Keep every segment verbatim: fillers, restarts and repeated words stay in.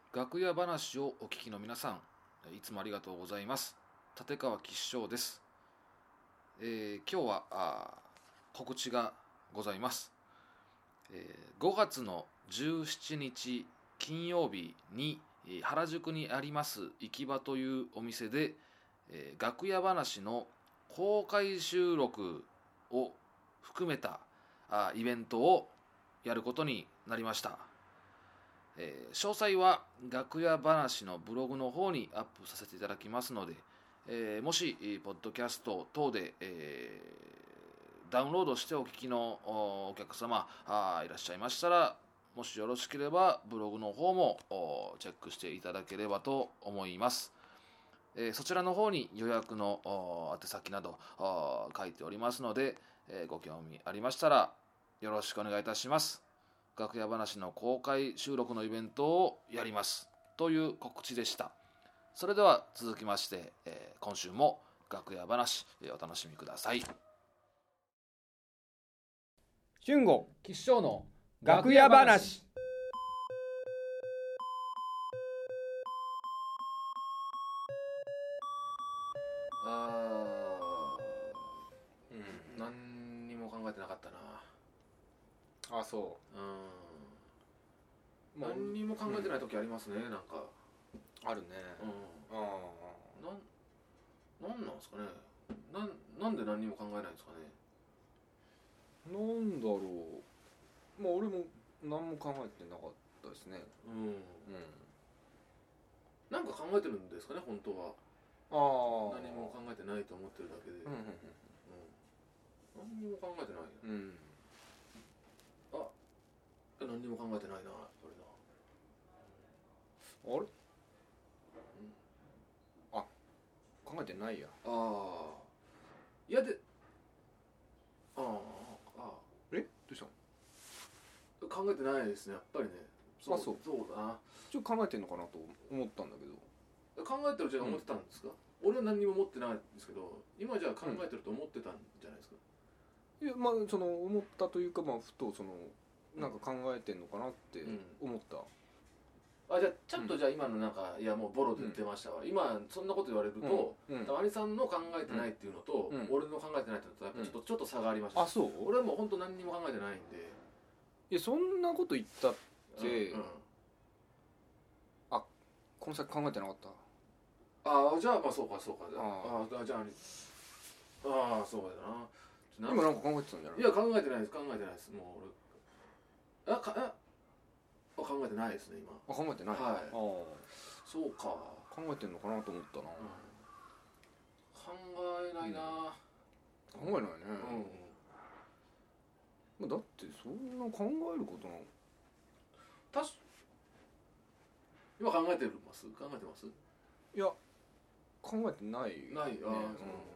楽屋話をお聞きの皆さん、いつもありがとうございます。立川吉祥です。えー今日はあー告知がございます。えーごがつのじゅうしちにち金曜日にえー原宿にあります行き場というお店で、えー楽屋話の公開収録を含めたあイベントをやることになりました。えー詳細は楽屋話のブログの方にアップさせていただきますので、えーもし、えーポッドキャスト等で、えーダウンロードしてお聞きのおお客様あーいらっしゃいましたら、もしよろしければブログの方もおチェックしていただければと思います。えーそちらの方に予約のお宛先などお書いておりますので、えーご興味ありましたらよろしくお願いいたします。楽屋話の公開収録のイベントをやりますという告知でした。それでは続きまして、えー今週も楽屋話、えーお楽しみください。 俊吾吉祥の楽屋話。 あー、うん、何にも考えてなかったな。 あ、そうん、 う。 何にも考えてない時ありますね、なんか。 あるね。 うん、 あなんなんなんですかね。なんなんで何にも考えないんですかね。 あ。なんだろう。まあ俺も何も考えてなかったですね。 うん、 うん。 なんか考えてるんですかね、本当は。 ああ。 何も考えてないと思ってるだけで、 うんうんうん何にも考えてないよ。 うん。うん。 あ、何にも考えてないな、やっぱりな。 あれ？あ、考えてないや。 ああ、いやで、ああ、あえ？どうしたの？ あ、考えてないですね、やっぱりね。そうあそうそうだな。 ちょっと考えてんのかなと思ったんだけど。 考えてるじゃ思ってたんですか、俺は何にも思ってないんですけど、今じゃあ考えてると思ってたんじゃないですか。 いや、まあその思ったというか、まあふとそのなんか考えてんのかなって思った。 あ、じゃあちょっとじゃあ今のなんか、いやもうボロで言ってましたわ、今そんなこと言われると、 うんうん兄さんの考えてないっていうのと、 うん俺の考えてないっていうのとやっぱちょっと、ちょっと差がありました。 あ、そう？ 俺はもう本当何にも考えてないんで。 いや、そんなこと言ったって、 うんうん、 あ、この先考えてなかった。 ああ、じゃあまあそうかそうか。 あああ、じゃあああ、そうだな。 今なんか考えてたんじゃない？ いや考えてないです、考えてないです。もう俺あかあ考えてないですね今。 あ、考えてない。 はい。 ああ、 そうか。 考えてんのかなと思ったな。 うん、考えないな。 考えないね。 うん。 まあだってそんな考えることなの。 たし今考えてます考えてますいや、考えてないね。 ない。ああ、そう。 うんそうそう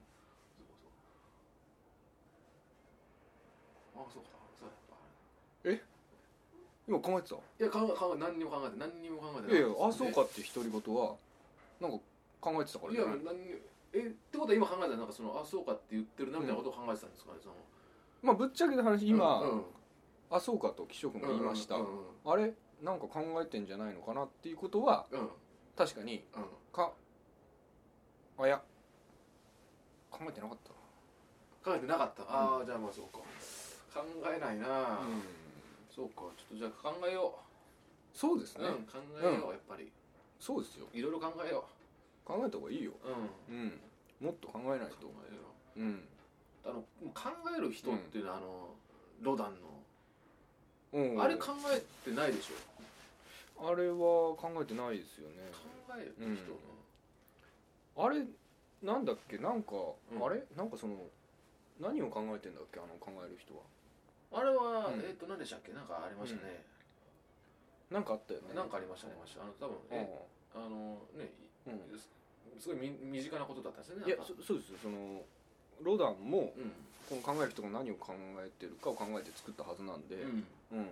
ああ、そうか。そうえ、今考えてた？ いや考え考え何にも考えて何にも考えてない。 いやいや、あ、そうかって独り言はなんか考えてたからいやじゃない？ 何にえってことは今考えたらなんかそのあそうかって言ってるなみたいなことを考えてたんですかね、その。 まあぶっちゃけた話、今、 うんうんあ、そうかと岸尾君が言いました。 うんうんうんあれなんか考えてんじゃないのかなっていうことはうん確かにうん。 か、あ、いや考えてなかった。 考えてなかった。ああ、じゃあまあそうか。考えないな。 うん、 そうか。ちょっとじゃあ考えよそうですう。 ね、 うん、考えよう、 うんやっぱり。 そうですよ。 いろいろ考えよ考えた方がいいよ。 う。うん。 うん、もっと考えないと。 考えようんう。あの考える人っていうのは、あのロダンの、 うんあれ考えてないでしょ。 あれは考えてないですよね。 考える人、 うんあれなんだっけ、なんか、 うんあれなんかその何を考えてんだっけ、あの考える人は。 あれは、 うんえっ、と何でしたっけ、なんかありましたね。 なんかあったよね。 なんかありましたありました。あの多分えあのね、 うんすごいみ身近なことだったんですよね。 いや、 なんかそそうですよ。そのロダンも、 うんこの考える人が何を考えてるかを考えて作ったはずなんで、 うん。 うん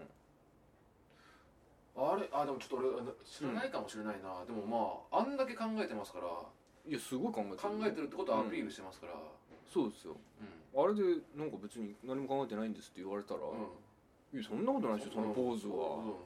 あれあでもちょっと俺知らないかもしれないな、でもまああんだけ考えてますから、 いや、すごい考えてる。 考えてるってことはアピールしてますから。うんそうですよ。あれでなんか別に何も考えてないんですって言われたら、 うん、 いや、そんなことないでしょ、そのポーズは。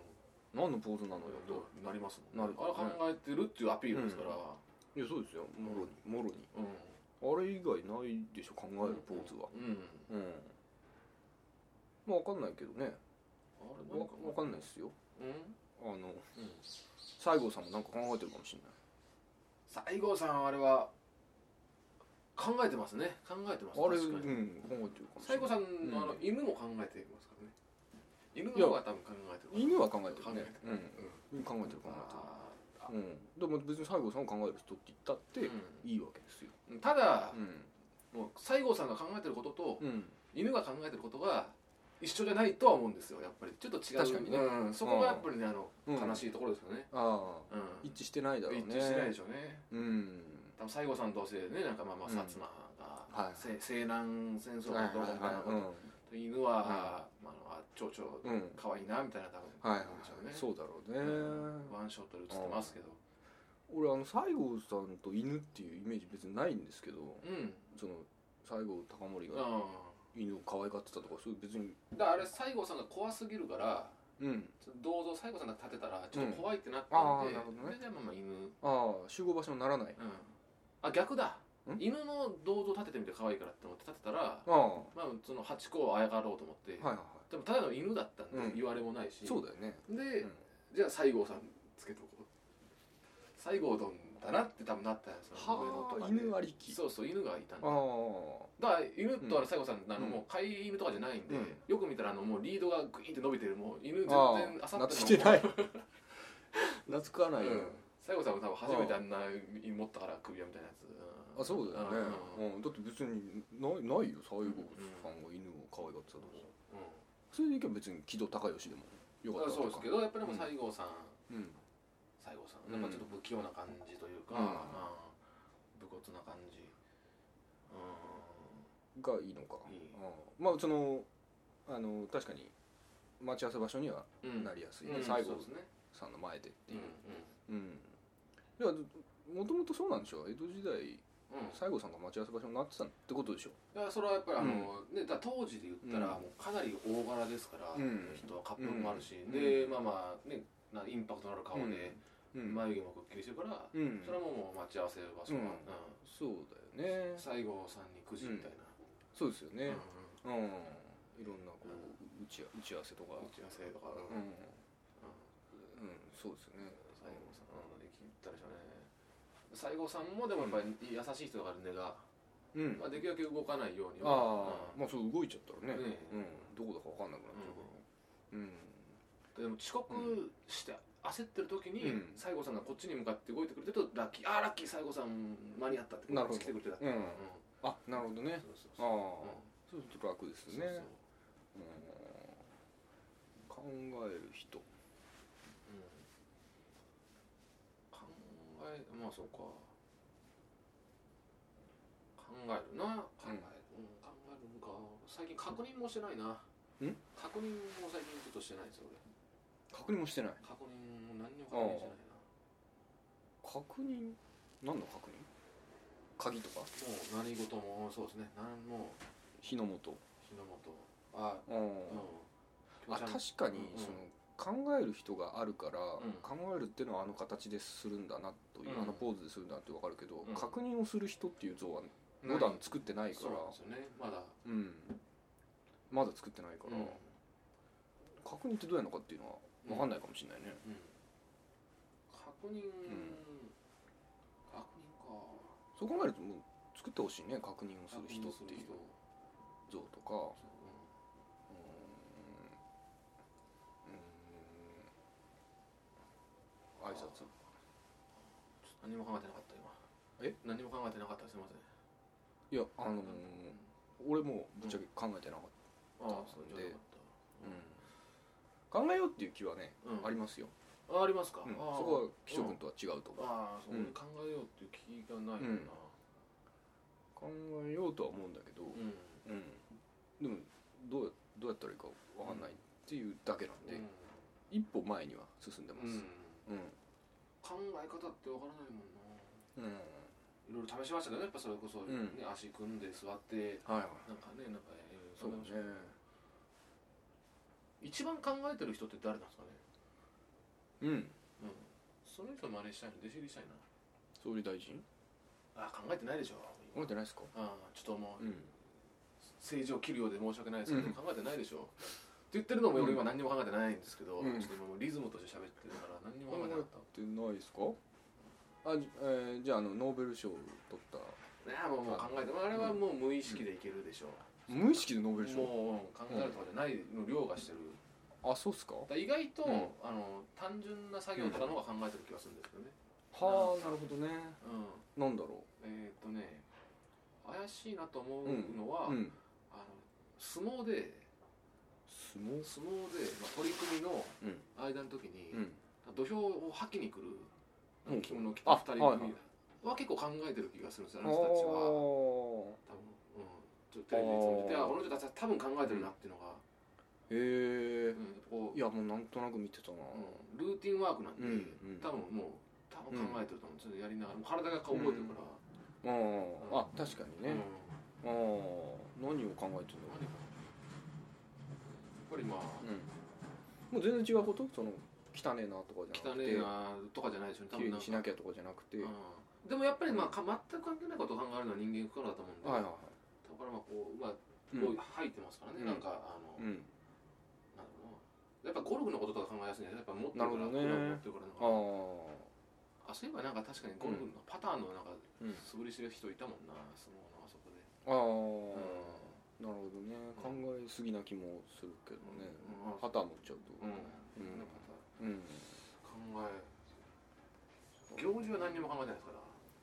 何のポーズなのよとなりますもんね。 なるからねあれ考えてるっていうアピールですから、 いやそうですよ、もろにもろにうんあれ以外ないでしょ考えるポーズは。 うん、 うんまあ分かんないけどね、 あれわ分かんないですよ。 うんあのうん西郷さんもなんか考えてるかもしれない。 西郷さんあれは考えてますね。考えてます。 あれ確かにうん考えてるかもしれない。 西郷さんのあのうん犬も考えてますからね。犬の方が多分考えてる。 犬は考えてるね。 考えてる。 うん犬考えてる考あえてる。うんでも別に西郷さんを考える人って言ったってうんいいわけですよ。 ーただう、んもう西郷さんが考えてることとうん犬が考えてることが一緒じゃないとは思うんですよ。やっぱりちょっと違う。 確かにねうん、そこがやっぱりねあのうん悲しいところですよね。 ああうん、 一致してないだろうね。 一致してないでしょうね。 うん多分西郷さん同士でねなんかまあまあうん薩摩が、 はいせ西南戦争はいがどうかみたいなこと、 はい犬は、まあ、あ蝶々 うん可愛いなみたいな多分はいはいでしょうね。 そうだろうね。 ワンショットで映ってますけど、 俺あの西郷さんと犬っていうイメージ別にないんですけど、 うんその西郷隆盛があ犬を可愛がってたとかそういう別にあだからあれ西郷さんが怖すぎるからうん銅像西郷さんが立てたらちょっと怖いってなったんで、 うんああなるほどねそれでまあまあ犬、うん、 ああ集合場所にならない。 あ逆だん犬の銅像立ててみて可愛いからって思って立てたらああはまあそのハチ公をあやがろうと思って、 いはいはでもただの犬だったんで、 うん言われもないしいそうだよね。 で、 うんじゃあ西郷さんつけとこう西郷どんだなって多分なったんですよ上野とはあかで犬ありき。 そうそう犬がいたんでああだから犬とあの西郷さんあのうんもう飼い犬とかじゃないんで、 うんよく見たらあのもうリードがグイーンって伸びてるもう犬全然ああさあって懐いてない懐かないよ。 うん西郷さんも多分初めてあんな犬持ったから首輪みたいなやつ、 あそうだよね。 ううんだって別にないないよ西郷さんが犬を可愛がってたとか。 うんそれでいけば別に木戸孝允でもよかったとか。 そうですけどやっぱりもう西郷さん、 うん西郷さん、 うんやっぱちょっと不器用な感じというか、 うんまあ武骨な感じ、うがいいのか。 いいうんまあそのあの確かに待ち合わせ場所にはんうんなりやすいね。 うん西郷そうですねさんの前でってうんいう。うん。いやもともとそうなんでしょ。江戸時代うんうん西郷さんが待ち合わせ場所になってたってことでしょ。 いやそれはやっぱりあの、ね、だから当時で言ったらうんもうかなり大柄ですから、 うん人は滑覆もあるし、 うんでまあまあねなインパクトのある顔で、 うん眉毛もくっきりしてるから、 うんそれはもう待ち合わせ場所は、 うんうんそうだよね。 西郷さんにくじみたいな、 そうですよね。 うんうん。いろんなこう打ち打ち合わせとか。 打ち合わせとか、 ううんん。うんそうですね。 西郷さん、うん、生きったでしょうね。西郷さんもでもやっぱり優しい人だから根が、 うん。 まあ、できるだけ動かないようにああ、 は、 まあそう動いちゃったらね、 ねうん、どこだかわかんなくなっちゃうから、うん、 でも遅刻して焦ってる時に、 うん西郷さんがこっちに向かって動いてくれてるとラッキー、ああラッキー西郷さん間に合ったってなるほど来てくれてたって、 うんあ、なるほどね、 そうそうそうああ、そうすると楽ですね、 そうそううん、考える人、 うん考えまあそうか考えるな考える、うん考えるか最近確認もしてないな。 ん確認も最近ちょっとしてないですよ確認もしてない。 俺。確認も何にも確認してないな。 確認、何の確認？鍵とか？ もう何事もそうですね。何も火の元。 火の元。あ、 うんうん。 あ、確かに、 うんその考える人があるから、 ん考えるっていうのはあの形でするんだなという、 うんあのポーズでするんだってわかるけど、 うん確認をする人っていう像はないロダン作ってないから、 そうなんですよね。まだ。 うん、まだ作ってないから、 うん確認ってどうやるのかっていうのは分かんないかもしれないね、 うん。確認、 ん確認か。 そう考えるともう作ってほしいね、確認をする人っていう像とか、 そううん、うん、挨拶、 ちょっと何も考えてなかった今。 え？ 何も考えてなかったすみません。 いやあのー俺もぶっちゃけ考えてなかった、 ああ、そうじゃなかっうん、考えようっていう気はね、 うんありますよ、 た。あ、ありますか。 うん、 ああそこは岸君とは違うと思う、 ああ、そう、 うん考えようっていう気がないようんな。 考えようとは思うんだけど、 うん。 うん、でもどうやどうやったらいいかわかんないっていうだけなんで、一歩前には進んでます。 うん。 うん。 考え方ってわからないもんな。 うん。 いろいろ試しましたけどね、やっぱそれこそ、 んね、足組んで座って、 はいはい。 なんかね、なんか、えーそうだね。 一番考えてる人って誰なんですかね。 うんうん、その人の真似したいの、弟子入りしたいな。 総理大臣あ、考えてないでしょ。 考えてないですか？ あちょっともう、 うん、 政治を切るようで申し訳ないですけど、 うん、 考えてないでしょって言ってるのも俺今何にも考えてないんですけど、 うん、 ちょっと今もうリズムとして喋ってるから何にも考えてなかった。 考えてないですか？あ、じ、えー、じゃあ、あのノーベル賞を取ったいやもうもう考えて、あれはもう無意識でいけるでしょう、 無意識でノーベル賞？ もう考えるとかじゃないの凌駕してる。 あ、そうっすか？ だ意外と、 うん、 あの単純な作業とかの方が考えてる気がするんですけどね。 はあ、なるほどね。 うん、 なんだろえっ、ー、とね怪しいなと思うのは、 う。うん、 あの相撲で相撲相撲で、まあ、取り組みのうん間の時に、 うん、 土俵を吐きに来るうん着物を着たあふたりはいはい組は結構考えてる気がするんですよ、ああの人たちは。 ー多分、うん、ちょっとテレビでいつも見て、あ、この人たちは多分考えてるなっていうのが、 へえ、 うん、こういやもうなんとなく見てたな。 うんルーティンワークなんで、 うんうん多分もう多分考えてると思うんですよ、やりながらもう体が覚えてるから。 ああ、あ、確かにね。 うんああ、何を考えてるの？ 何かやっぱりまあ、 うん、もう全然違うこと？その汚ねえなとかじゃな汚くて、 ねえなとかじゃないでしょうね、多綺麗に分なんかしなきゃとかじゃなくて、 うんでもやっぱりまあか全く関係ないことを考えるのは人間不可能だと思うんで、 はいはいはだからまあこう、まあ、 うんこう吐いてますからね、 うんなんかあの、 い。うん。 なんだろうな、やっぱゴルフのこととか考えやすいんじゃない？やっぱ持ってるから、 なるほどね持ってるからなんああ、 かあ、そういえばなんか確かにゴルフのパターンのなんかうん。 素振りしてる人いたもんな、相撲のあそこで。 あうあ、なるほどね。考えすぎな気もするけどね。 うんパターン持っちゃうと。 ん、うんうん。うん。 考え行事は何にも考えてないですから。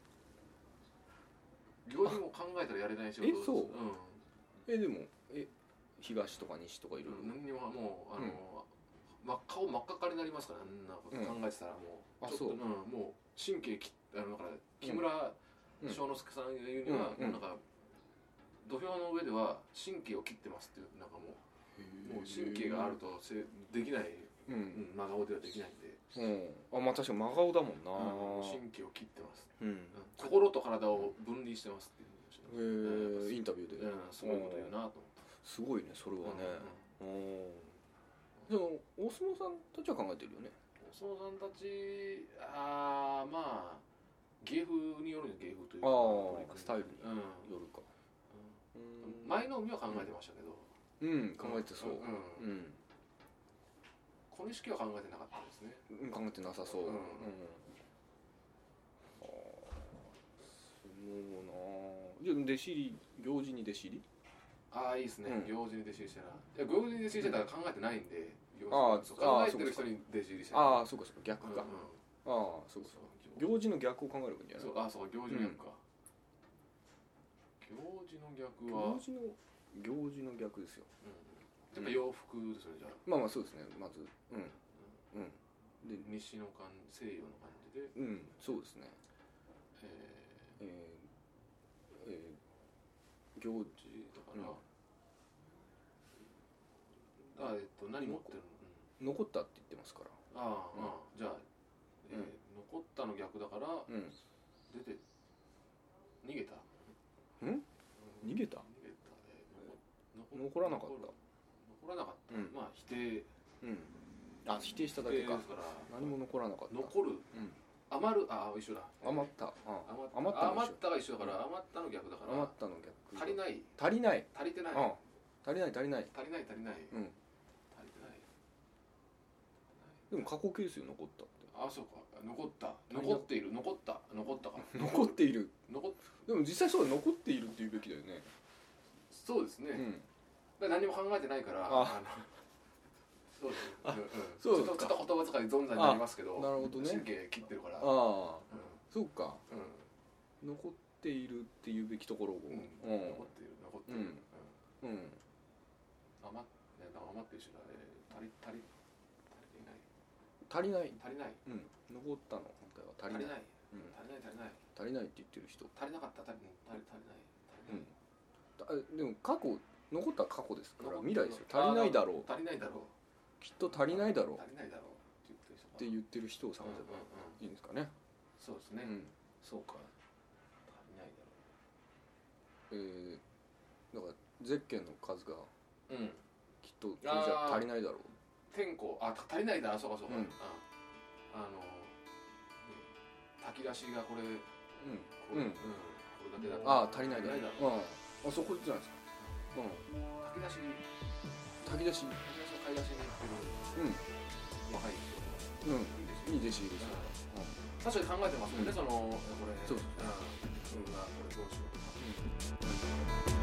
行事も考えたらやれない仕事です。 えそううんえ、でも、え、東とか西とかいろいろ。 何にももうあの、真っ顔真っ赤っかになりますから、あんなこと考えてたらもう、 あちょっとそううん、もう神経きあのだから木村うん庄之助さんが言うには、 うんうんもうなんか土俵の上では神経を切ってますっていう、なんかもうもう神経があるとせできない、 ううんん、真顔ではできないんで、 うん。あ、まあ確かに真顔だもんな。 うん神経を切ってます、 うん。 うん心と体を分離してますっていう、 へえ、インタビューで。 うん、すごいこと言うなと思って。 すごいね、それはね。 うんうんうん。でも、大相撲さんたちは考えてるよね。 お相撲さんたち、あーまあ芸風によるんです、芸風というかああ、スタイルにうんよるか。 うんうん前の海は考えてましたけど、 うん、考えてそう。 うんうん。 小錦は考えてなかったですね。 うん、考えてなさそう。 うんうん。ああ、相撲なあ。じゃあ、弟子入り、行事に弟子入り？ ああいいですね、 うん行事に弟子入りしたら、いや行事に弟子入りしてたら考えてないんで、行事あーそう考あーえてる人に弟子入りしてる。 ああ、そうかそうか、逆か。 うんうんああ、そうか。 そう行事の逆を考えればいいんじゃない？ そう、あそう行事の逆か、行事の逆は行事の行事の逆ですよ。 うん、やっぱ洋服ですよね、じゃあまあまあそうですね。まず、うん、うん。で、 西の感じ、西洋の感じで、 うん、そうですね。 ええー、えー、行ー、 事だから、あえっと何持ってるの、うん残ったって言ってますから。 ああ、 うんああじゃあ、えーうん残ったの逆だから、 うん。 出て逃げた、 ん？ うん逃げた？ 逃げた、えー残残らなかった。 残らなかった、 うんまあ否定うん。あ、否定しただけか否定です。から何も残らなかった。 残る、 うん。 余る、ああ一緒だ、 余った。あ余っ余ったの一緒。 余ったが一緒だから、余ったの逆だから、 余ったの逆。 足りない、 足りない。 足りてない、 あ、足りない足りない。 足りない足りない、 うん。 足りてない、 でも過去形ですよ、残ったって。 ああそうか、残った足りな残っている、残った残ったか残っている。 残っでも実際そうだ、残っているって言うべきだよね。 そうですね、 うん。 だから何も考えてないから、 ああのそうですね、 あうんうんそうちょっとちょっと言葉遣い存在になりますけど、 なるほどね神経切ってるから、 ああ、 うそうか。 んうん残っているって言うべきところを。 うんうん。 残っている残っている、 うんうん。 うん余っねだから余ってる人だ、えー足り足り足りていない足りない。 足りないうん。残ったの本体は足りな。 足りないいうん。 足りない足りない足りないって言ってる人。 足りなかった足り足り足りない足りない、 あでも過去残った過去ですから残未来ですよ。足りないだろう。 足りないだろうきっと足りないだろう足りないだろうってって言ってる人言ってる人を探せばうんうんうんいいんですかね。 そうですね、 うん。 そうか足りないだえー、だからゼッケンの数がろううんきっとそれじゃ足りないだろう。 天候あ足りないだそうかそうか、 うんうんあの炊き出しがこれ、 うんこれ、 うんうん、これだけだああ足りないだ足りないだうんあそこ言ってないですかうん炊き出し炊き出し炊き出しの買い出しに行ってるうん若い人うんいいですよいい弟子いいですよ確かに考えてますもんね、 うんそのこれそううん、そんなこれどうしようとか